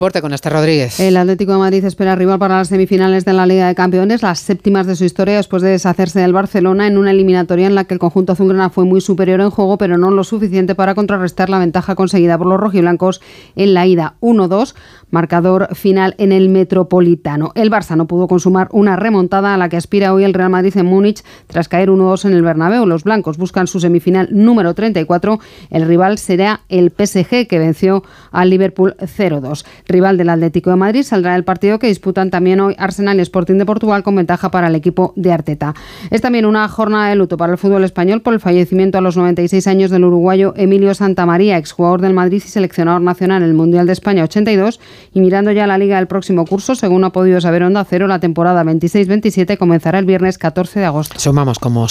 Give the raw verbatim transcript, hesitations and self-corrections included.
Deporte con Esther Rodríguez. El Atlético de Madrid espera rival para las semifinales de la Liga de Campeones, las séptimas de su historia después de deshacerse del Barcelona en una eliminatoria en la que el conjunto azulgrana fue muy superior en juego, pero no lo suficiente para contrarrestar la ventaja conseguida por los rojiblancos en la ida. uno dos, marcador final en el Metropolitano. El Barça no pudo consumar una remontada a la que aspira hoy el Real Madrid en Múnich tras caer uno dos en el Bernabéu. Los blancos buscan su semifinal número treinta y cuatro. El rival será el P S G, que venció al Liverpool cero dos. Rival del Atlético de Madrid saldrá del partido que disputan también hoy Arsenal y Sporting de Portugal, con ventaja para el equipo de Arteta. Es también una jornada de luto para el fútbol español por el fallecimiento a los noventa y seis años del uruguayo Emilio Santamaría, exjugador del Madrid y seleccionador nacional en el Mundial de España ochenta y dos. Y mirando ya la Liga del próximo curso, según ha podido saber Onda Cero, la temporada veintiséis veintisiete comenzará el viernes catorce de agosto. Sumamos como